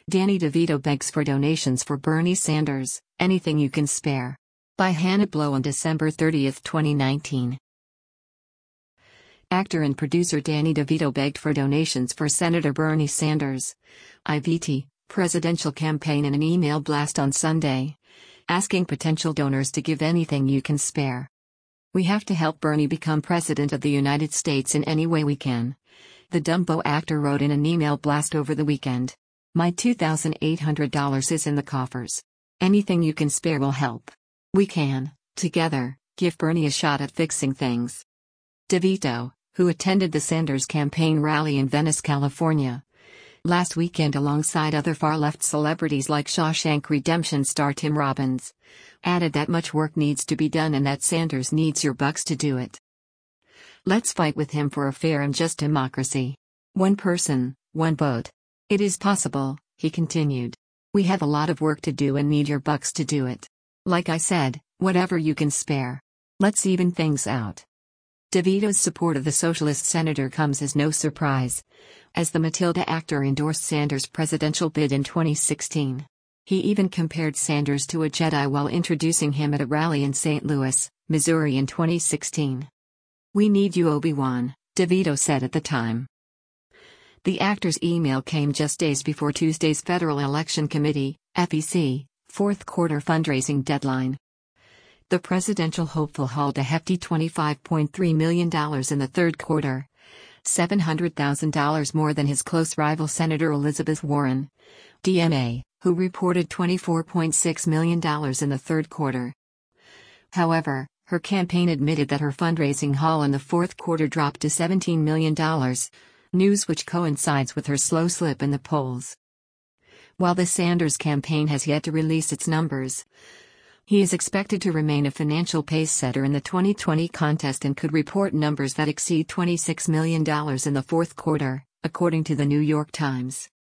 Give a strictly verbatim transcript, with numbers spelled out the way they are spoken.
Danny DeVito begs for donations for Bernie Sanders, anything you can spare. By Hannah Blow on December thirtieth, twenty nineteen. Actor and producer Danny DeVito begged for donations for Senator Bernie Sanders' I V T presidential campaign in an email blast on Sunday, asking potential donors to give anything you can spare. "We have to help Bernie become president of the United States in any way we can," the Dumbo actor wrote in an email blast over the weekend. "My two thousand eight hundred dollars is in the coffers. Anything you can spare will help. We can, together, give Bernie a shot at fixing things." DeVito, who attended the Sanders campaign rally in Venice, California, last weekend alongside other far-left celebrities like Shawshank Redemption star Tim Robbins, added that much work needs to be done and that Sanders needs your bucks to do it. "Let's fight with him for a fair and just democracy. One person, one vote. It is possible," he continued. "We have a lot of work to do and need your bucks to do it. Like I said, whatever you can spare. Let's even things out." DeVito's support of the socialist senator comes as no surprise, as the Matilda actor endorsed Sanders' presidential bid in twenty sixteen. He even compared Sanders to a Jedi while introducing him at a rally in Saint Louis, Missouri in twenty sixteen. "We need you, Obi-Wan," DeVito said at the time. The actor's email came just days before Tuesday's Federal Election Committee, F E C, fourth quarter fundraising deadline. The presidential hopeful hauled a hefty twenty-five point three million dollars in the third quarter, seven hundred thousand dollars more than his close rival Senator Elizabeth Warren, D M A, who reported twenty-four point six million dollars in the third quarter. However, her campaign admitted that her fundraising haul in the fourth quarter dropped to seventeen million dollars, news which coincides with her slow slip in the polls. While the Sanders campaign has yet to release its numbers, he is expected to remain a financial pace-setter in the twenty twenty contest and could report numbers that exceed twenty-six million dollars in the fourth quarter, according to the New York Times.